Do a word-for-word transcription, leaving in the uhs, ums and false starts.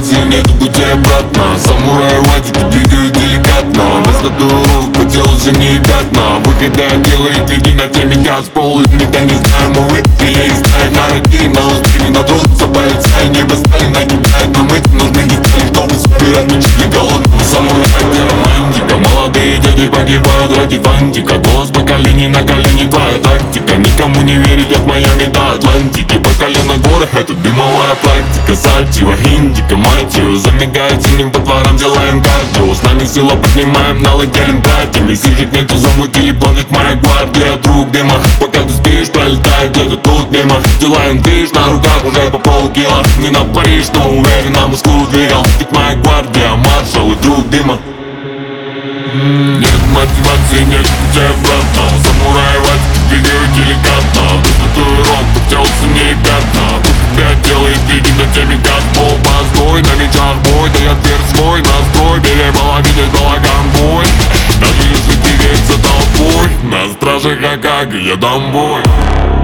мотивации нет пути обратно. Самурай ватики двигают деликатно, без татуировок по телу синие пятна. Выходя делает види на теме газ, пол из металла, не знаю, мы выпили. Я их знаю на руки, на устрине, на труд полицай. Небо стали накидает, нам эти нужны детали, чтобы собирать мечты голодного самурая. Романтика, молодые дяди погибают ради фантика. Голос поколений на колени, твоя тактика. Никому не верить от Майами до Атлантики. По колено горах это дымовая практика. Сальтива, индика, мать ее, замигает синим по дворам, делаем кардио. С нами сила поднимаем, налог делим братьями. Сижик нету, замутили планет моя гвардия. Друг дыма, пока ты спишь, пролетает где-то тут мимо. Делаем движ, на руках уже по полкило. Не на Париж, но уверен, на Москву двигал. Ведь моя гвардия, маршал и друг дыма. Нет мотивации, нет пути обратно. Самурай ватики двигают деликатно, без татуировок по телу синие пятна. Выходя делает види на теме газ, пол постой. На мечах бой, да я дверь свой настрой. Бери половине балаган бой. Даже если ты весь за толпой, на страже Хокаге я дам бой.